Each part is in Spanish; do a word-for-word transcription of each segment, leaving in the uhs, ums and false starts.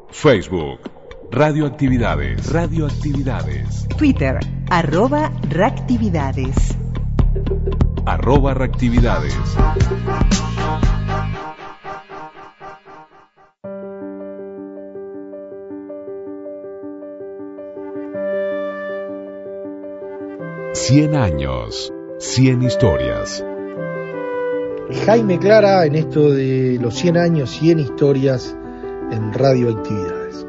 Facebook, Radioactividades. Radioactividades. Twitter, arroba Reactividades. Arroba Reactividades. Cien años, cien historias. Jaime Clara en esto de los cien años, cien historias en Radioactividades.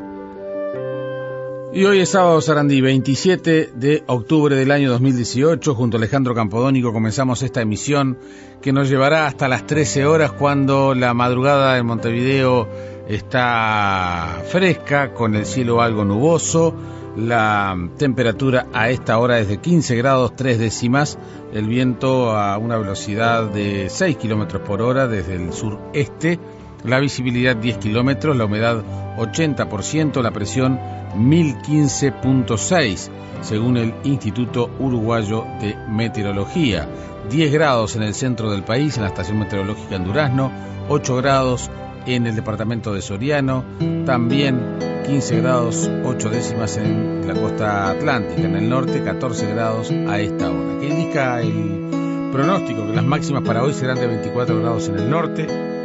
Y hoy es sábado, Sarandí, veintisiete de octubre del año dos mil dieciocho. Junto a Alejandro Campodónico comenzamos esta emisión que nos llevará hasta las trece horas, cuando la madrugada en Montevideo está fresca, con el cielo algo nuboso. La temperatura a esta hora es de quince grados tres décimas, el viento a una velocidad de seis kilómetros por hora desde el sureste, la visibilidad diez kilómetros, la humedad ochenta por ciento, la presión mil quince punto seis, según el Instituto Uruguayo de Meteorología. diez grados en el centro del país, en la estación meteorológica en Durazno, ocho grados en el departamento de Soriano, también quince grados ocho décimas en la costa atlántica. En el norte, catorce grados a esta hora. Que indica el pronóstico que las máximas para hoy serán de veinticuatro grados en el norte,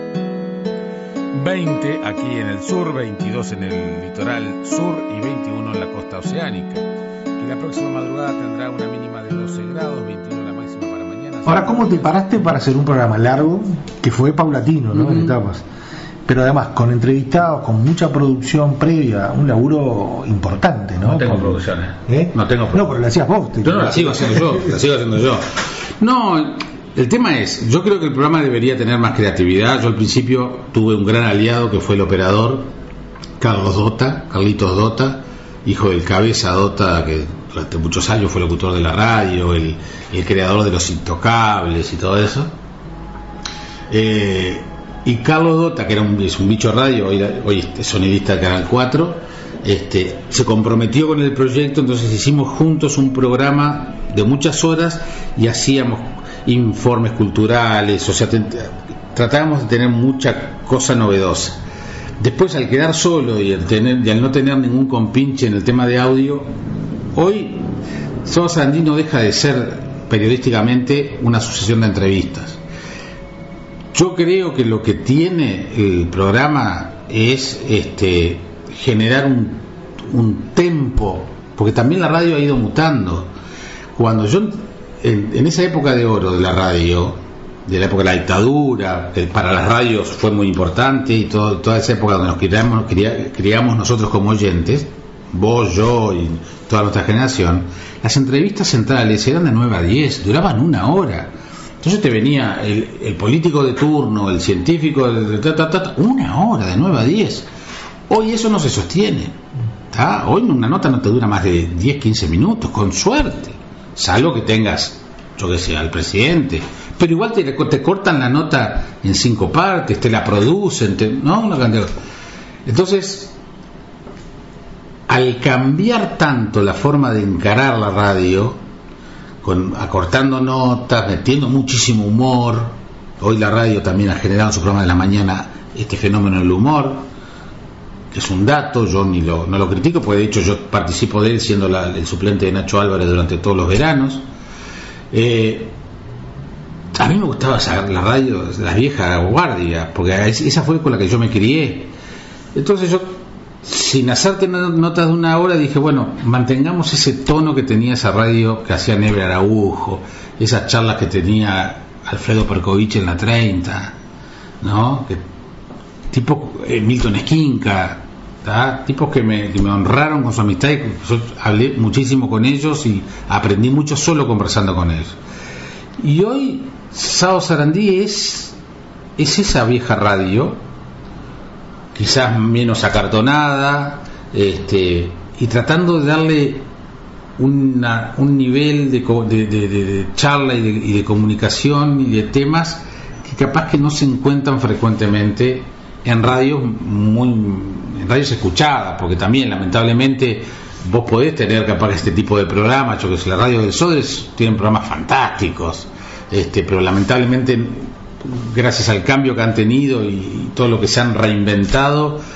veinte aquí en el sur, veintidós en el litoral sur y veintiuno en la costa oceánica. Que la próxima madrugada tendrá una mínima de doce grados, veintiuno la máxima para mañana. Ahora, ¿cómo te paraste para hacer un programa largo que fue paulatino, ¿no? Uh-huh. En etapas. Pero además con entrevistados, con mucha producción previa, un laburo importante, ¿no? No tengo con... producciones. ¿Eh? No tengo producciones. No, pero la hacías vos. Te... Yo no la sigo haciendo yo, la sigo haciendo yo. No, el tema es, yo creo que el programa debería tener más creatividad. Yo al principio tuve un gran aliado que fue el operador, Carlos Dota, Carlitos Dota, hijo del Cabeza Dota, que durante muchos años fue locutor de la radio, el, el creador de Los Intocables y todo eso. Eh... Y Carlos Dota, que era un, es un bicho radio, hoy, hoy es sonidista de Canal cuatro, este, se comprometió con el proyecto. Entonces hicimos juntos un programa de muchas horas y hacíamos informes culturales, o sea, te, tratábamos de tener mucha cosa novedosa. Después, al quedar solo y al, tener, y al no tener ningún compinche en el tema de audio, hoy Sábado Sarandí no deja de ser periodísticamente una sucesión de entrevistas. Yo creo que lo que tiene el programa es este, generar un, un tempo, porque también la radio ha ido mutando. Cuando yo, en, en esa época de oro de la radio, de la época de la dictadura, que para las radios fue muy importante, y todo, toda esa época donde nos criamos, criamos nosotros como oyentes, vos, yo y toda nuestra generación, las entrevistas centrales eran de nueve a diez, duraban una hora. Entonces te venía el, el político de turno, el científico, de, ta, ta, ta, una hora, de nueve a diez. Hoy eso no se sostiene, ¿tá? Hoy una nota no te dura más de diez, quince minutos, con suerte, salvo que tengas, yo que sé, al presidente. Pero igual te, te cortan la nota en cinco partes, te la producen, te, ¿no? Una cantidad. Entonces, al cambiar tanto la forma de encarar la radio, Con, acortando notas, metiendo muchísimo humor. Hoy la radio también ha generado en su programa de la mañana este fenómeno del humor, que es un dato, yo ni lo, no lo critico, porque de hecho yo participo de él siendo la, el suplente de Nacho Álvarez durante todos los veranos. Eh, a mí me gustaba sacar la radio, la vieja guardia, porque esa fue con la que yo me crié. Entonces yo, sin hacerte notas de una hora, dije, bueno, mantengamos ese tono que tenía esa radio que hacía Neve Araujo, esas charlas que tenía Alfredo Percovich en la treinta, ¿no? Que, tipo eh, Milton Esquinca, ¿tá? Tipos que me, que me honraron con su amistad, y yo hablé muchísimo con ellos y aprendí mucho solo conversando con ellos. Y hoy Sábado Sarandí es, es esa vieja radio, quizás menos acartonada, este, y tratando de darle una, un nivel de, de, de, de charla y de, y de comunicación y de temas que capaz que no se encuentran frecuentemente en radios muy, en radios escuchadas, porque también lamentablemente vos podés tener capaz este tipo de programas. Yo que sé, la radio del Sodres tienen programas fantásticos, este, pero lamentablemente, gracias al cambio que han tenido y todo lo que se han reinventado,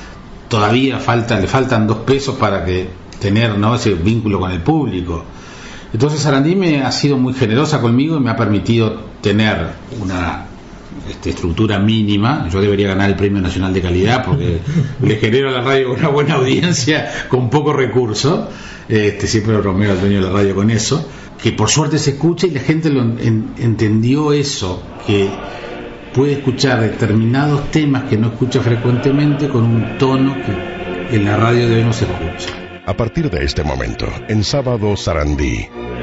todavía falta, le faltan dos pesos para que tener, ¿no?, ese vínculo con el público. Entonces Sarandí me ha sido muy generosa conmigo y me ha permitido tener una este, estructura mínima. Yo debería ganar el Premio Nacional de Calidad porque le genero a la radio una buena audiencia con poco recurso. Este, siempre bromeo al dueño de la radio con eso, que por suerte se escucha y la gente lo en, entendió eso, que puede escuchar determinados temas que no escucha frecuentemente con un tono que en la radio de hoy no se escucha. A partir de este momento, en Sábado Sarandí,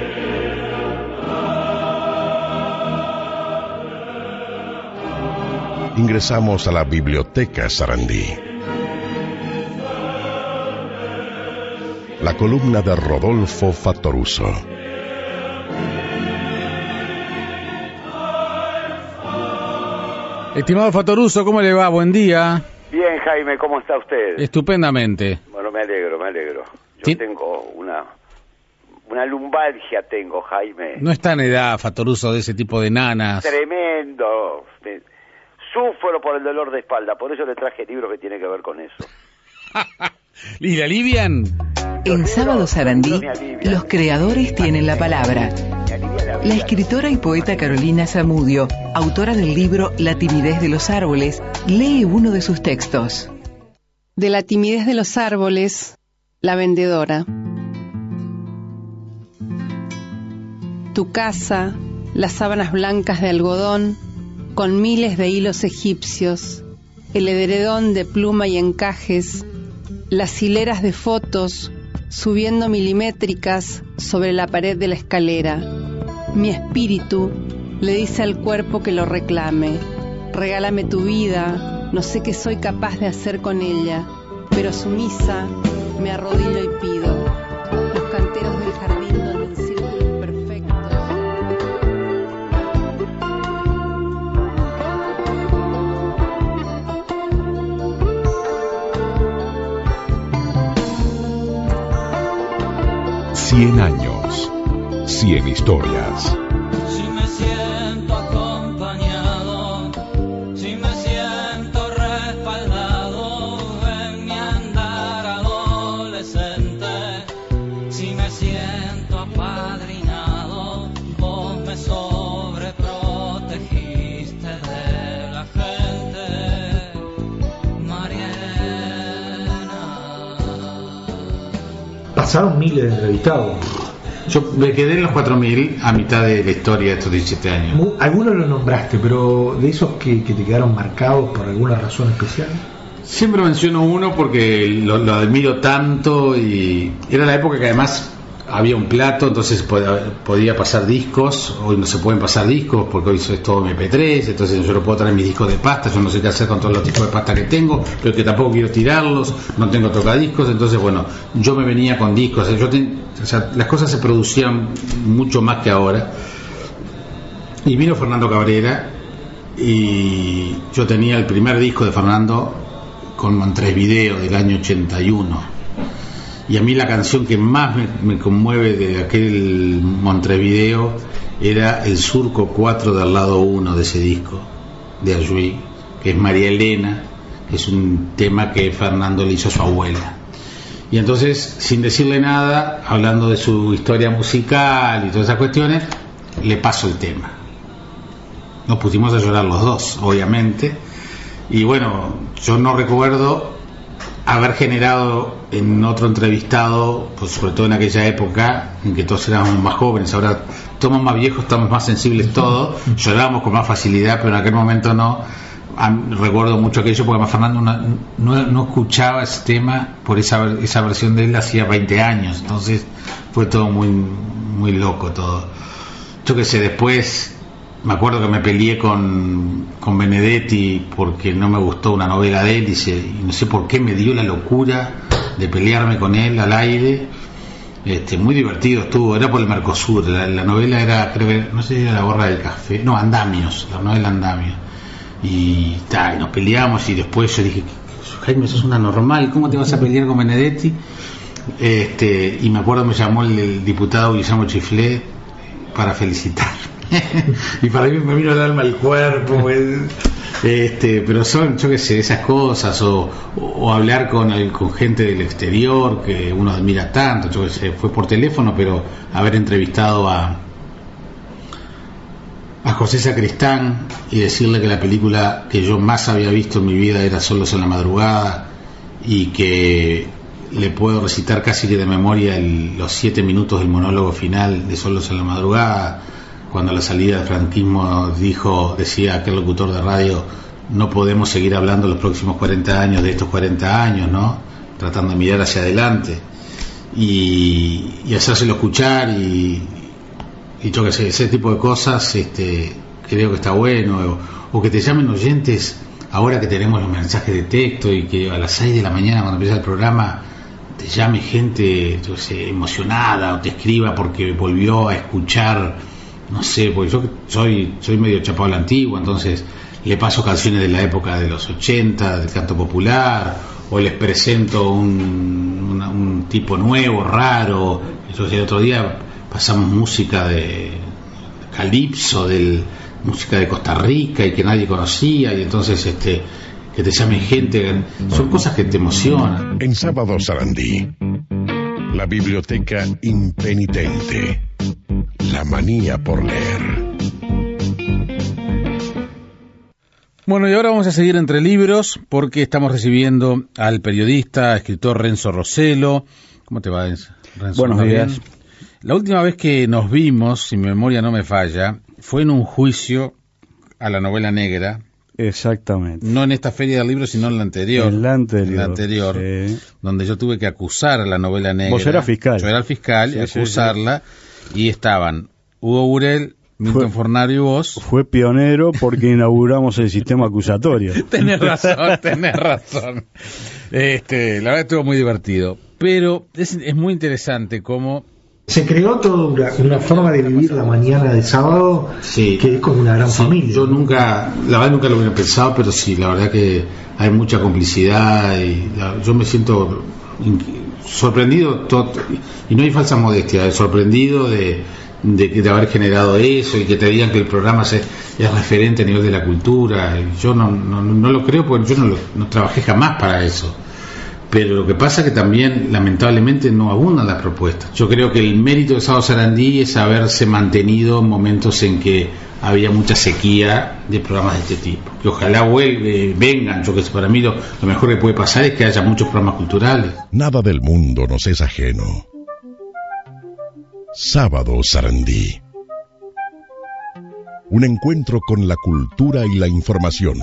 ingresamos a la Biblioteca Sarandí. La columna de Rodolfo Fattoruso. Estimado Fattoruso, ¿cómo le va? Buen día. Bien, Jaime, ¿cómo está usted? Estupendamente. Bueno, me alegro, me alegro. Yo ¿Sí? tengo una una lumbalgia, tengo, Jaime. No está en edad, Fattoruso, de ese tipo de nanas. Tremendo. Me- Sufro por el dolor de espalda, por eso le traje libros que tienen que ver con eso. ¿Y la alivian? En Sábado Sarandí, me alivian. los creadores tienen la palabra. Me alivia la vida. La escritora y poeta Carolina Zamudio, autora del libro La timidez de los árboles, lee uno de sus textos. De la timidez de los árboles, la vendedora. Tu casa, las sábanas blancas de algodón, con miles de hilos egipcios, el edredón de pluma y encajes, las hileras de fotos subiendo milimétricas sobre la pared de la escalera. Mi espíritu le dice al cuerpo que lo reclame. Regálame tu vida, no sé qué soy capaz de hacer con ella, pero sumisa me arrodillo y pido. Los canteros del jardín donde en círculos perfectos. Cien años, cien historias. Si me siento acompañado, si me siento respaldado en mi andar adolescente, si me siento apadrinado, vos me sobreprotegiste de la gente, Mariana. Pasaron miles de entrevistados. Yo me quedé en los cuatro mil a mitad de la historia de estos diecisiete años. Mu- Algunos lo nombraste, pero de esos que, que te quedaron marcados por alguna razón especial. Siempre menciono uno porque lo, lo admiro tanto y era la época que además había un plato, entonces podía, podía pasar discos. Hoy no se pueden pasar discos porque hoy es todo eme pe tres, entonces yo no puedo traer mis discos de pasta, yo no sé qué hacer con todos los tipos de pasta que tengo, pero que tampoco quiero tirarlos, no tengo tocadiscos, entonces bueno, yo me venía con discos, yo ten, o sea, las cosas se producían mucho más que ahora. Y vino Fernando Cabrera y yo tenía el primer disco de Fernando con Montevideo del año ochenta y uno, y a mí la canción que más me, me conmueve de aquel Montevideo era el Surco cuatro del lado uno de ese disco de Ayuí, que es María Elena, que es un tema que Fernando le hizo a su abuela. Y entonces, sin decirle nada, hablando de su historia musical y todas esas cuestiones, le paso el tema. Nos pusimos a llorar los dos, obviamente. Y bueno, yo no recuerdo haber generado en otro entrevistado, pues sobre todo en aquella época en que todos éramos más jóvenes, ahora somos más viejos, estamos más sensibles todos, llorábamos con más facilidad, pero en aquel momento no. A, recuerdo mucho aquello porque además Fernando no, no, no escuchaba ese tema por esa, esa versión de él hacía veinte años, entonces fue todo muy, muy loco todo. Yo qué sé, después me acuerdo que me peleé con, con Benedetti porque no me gustó una novela de él, dice, y no sé por qué me dio la locura de pelearme con él al aire. Este, muy divertido estuvo, era por el Mercosur, la, la novela era, creo que, no sé si era La Borra del Café, no, Andamios, la novela Andamios, y, ta, y nos peleamos, y después yo dije, Jaime, sos una normal, ¿cómo te vas a pelear con Benedetti? Este, y me acuerdo me llamó el, el diputado Guillermo Chiflé para felicitarme y para mí me vino el alma al cuerpo, el, Este, pero son, yo qué sé, esas cosas, o, o hablar con, el, con gente del exterior que uno admira tanto, yo qué sé, fue por teléfono, pero haber entrevistado a a José Sacristán y decirle que la película que yo más había visto en mi vida era Solos en la Madrugada, y que le puedo recitar casi que de memoria el, los siete minutos del monólogo final de Solos en la Madrugada, cuando a la salida del franquismo dijo, decía aquel locutor de radio: no podemos seguir hablando los próximos cuarenta años de estos cuarenta años, ¿no? Tratando de mirar hacia adelante y, y hacérselo escuchar, y, y yo que sé, ese tipo de cosas, este, creo que está bueno. O, o que te llamen oyentes ahora que tenemos los mensajes de texto, y que a las seis de la mañana, cuando empieza el programa, te llame gente, yo sé, emocionada, o te escriba porque volvió a escuchar, no sé, porque yo soy soy medio chapado a la antigua, entonces le paso canciones de la época de los ochenta, del canto popular, o les presento un, una, un tipo nuevo, raro. Yo sé, el otro día pasamos música de calipso, del música de Costa Rica, y que nadie conocía, y entonces este que te llame gente, son cosas que te emocionan. En Sábado Sarandí, la biblioteca impenitente, la manía por leer. Bueno, y ahora vamos a seguir entre libros, porque estamos recibiendo al periodista, escritor Renzo Rossello. ¿Cómo te va, Renzo? Buenos días. Bien. La última vez que nos vimos, si mi memoria no me falla, fue en un juicio a la novela negra. Exactamente. No en esta feria del libro, sino en la anterior. En la anterior. En la anterior, sí. Donde yo tuve que acusar a la novela negra. Vos eras fiscal. Yo era el fiscal, sí, y acusarla, sí, sí. Y estaban Hugo Burel, Milton Fornario y vos. Fue pionero porque inauguramos el sistema acusatorio. Tenés razón, tenés razón. Este, la verdad estuvo muy divertido. Pero es, es muy interesante cómo se creó toda una, una forma de vivir la mañana de sábado, sí, que es como una gran sí, familia. Yo nunca, la verdad nunca lo hubiera pensado, pero sí, la verdad que hay mucha complicidad, y la, yo me siento sorprendido, todo, y no hay falsa modestia, sorprendido de, de, de haber generado eso, y que te digan que el programa se, es referente a nivel de la cultura. Yo no, no, no lo creo, porque yo no, lo, no trabajé jamás para eso. Pero lo que pasa es que también, lamentablemente, no abundan las propuestas. Yo creo que el mérito de Sábado Sarandí es haberse mantenido en momentos en que había mucha sequía de programas de este tipo. Que ojalá vuelve, vengan. Yo que sé, para mí lo, lo mejor que puede pasar es que haya muchos programas culturales. Nada del mundo nos es ajeno. Sábado Sarandí. Un encuentro con la cultura y la información.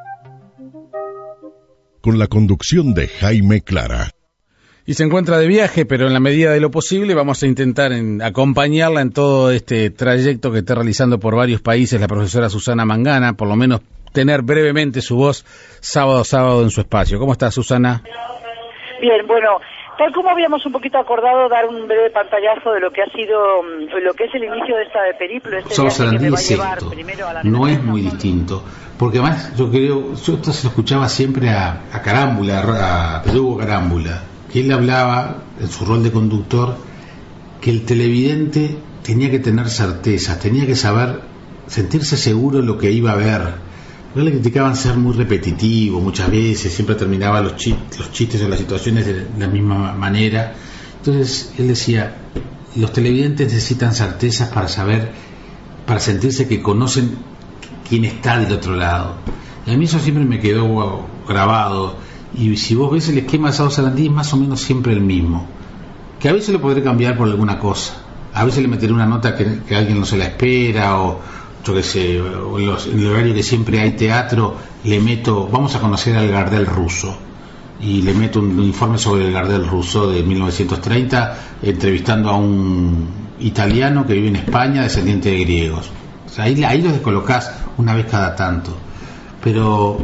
Con la conducción de Jaime Clara. Y se encuentra de viaje, pero en la medida de lo posible vamos a intentar en, acompañarla en todo este trayecto que está realizando por varios países la profesora Susana Mangana, por lo menos tener brevemente su voz sábado a sábado en su espacio. ¿Cómo estás, Susana? Bien, bueno, tal como habíamos un poquito acordado, dar un breve pantallazo de lo que ha sido, lo que es el inicio de esta periplo, este Sábado viaje que me va a es llevar esto. primero a la No es muy distinto. Porque además yo creo, yo esto se lo escuchaba siempre a, a Carámbula, a Pedro Hugo Carámbula, que él hablaba en su rol de conductor que el televidente tenía que tener certeza, tenía que saber, sentirse seguro de lo que iba a ver. No le criticaban ser muy repetitivo muchas veces, siempre terminaba los chistes, los chistes o las situaciones de la misma manera. Entonces él decía, los televidentes necesitan certezas para saber, para sentirse que conocen quién está del otro lado. Y a mí eso siempre me quedó grabado. Y si vos ves el esquema de Sábado Sarandí, es más o menos siempre el mismo, que a veces lo podré cambiar por alguna cosa, a veces le meteré una nota que, que alguien no se la espera, o yo qué sé, o en, los, en el horario que siempre hay teatro, le meto, vamos a conocer al Gardel ruso, y le meto un, un informe sobre el Gardel ruso de mil novecientos treinta, entrevistando a un italiano que vive en España, descendiente de griegos. O sea, ahí, ahí los descolocás una vez cada tanto, pero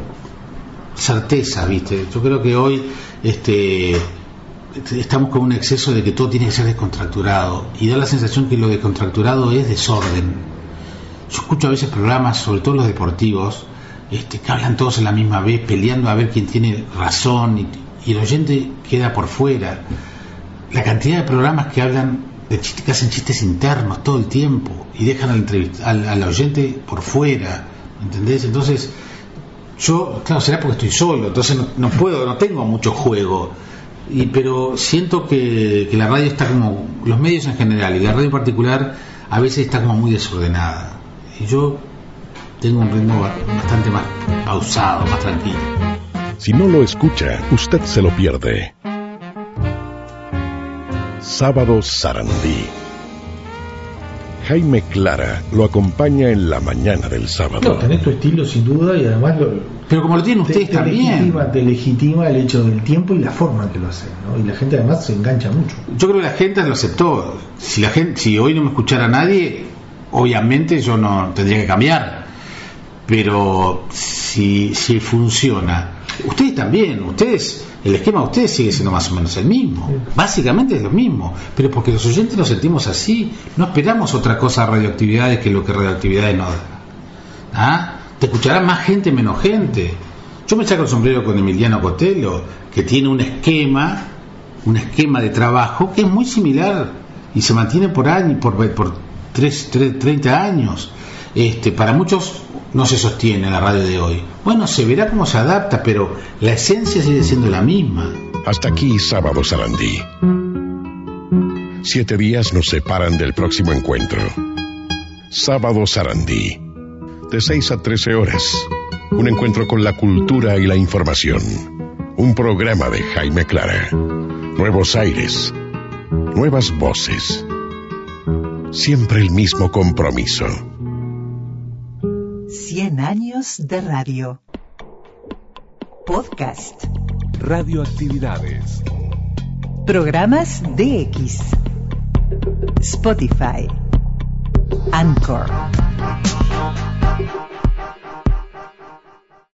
certeza, ¿viste? Yo creo que hoy este estamos con un exceso de que todo tiene que ser descontracturado, y da la sensación que lo descontracturado es desorden. Yo escucho a veces programas, sobre todo los deportivos, este, que hablan todos a la misma vez, peleando a ver quién tiene razón, y, y el oyente queda por fuera. La cantidad de programas que hablan de chistes, que hacen chistes internos todo el tiempo y dejan al, entrevist- al, al oyente por fuera, ¿entendés? Entonces yo, claro, será porque estoy solo, entonces no, no puedo, no tengo mucho juego. Y, pero siento que, que la radio está como, los medios en general y la radio en particular a veces está como muy desordenada, y yo tengo un ritmo bastante más pausado, más tranquilo. Si no lo escucha, usted se lo pierde. Sábado Sarandí. Jaime Clara lo acompaña en la mañana del sábado. No, tenés tu estilo sin duda y además lo, pero como lo tienen ustedes te, te también legitima, te legitima el hecho del tiempo y la forma en que lo hacen, ¿no? Y la gente además se engancha mucho. Yo creo que la gente lo aceptó. Si la gente, si hoy no me escuchara nadie, obviamente yo no tendría que cambiar, pero si, si funciona, ustedes también, ustedes, el esquema de ustedes sigue siendo más o menos el mismo, básicamente es lo mismo, pero porque los oyentes lo sentimos así, no esperamos otra cosa a Radioactividades que lo que Radioactividades nos da. ¿Ah? Te escuchará más gente, menos gente. Yo me saco el sombrero con Emiliano Cotelo, que tiene un esquema, un esquema de trabajo que es muy similar y se mantiene por años, por, por tres, tres, treinta años. Este, para muchos no se sostiene la radio de hoy. Bueno, se verá cómo se adapta, pero la esencia sigue siendo la misma. Hasta aquí Sábado Sarandí. Siete días nos separan del próximo encuentro. Sábado Sarandí. De seis a trece horas. Un encuentro con la cultura y la información. Un programa de Jaime Clara. Nuevos aires. Nuevas voces. Siempre el mismo compromiso. cien años de radio. Podcast. Radioactividades. Programas D X. Spotify. Anchor.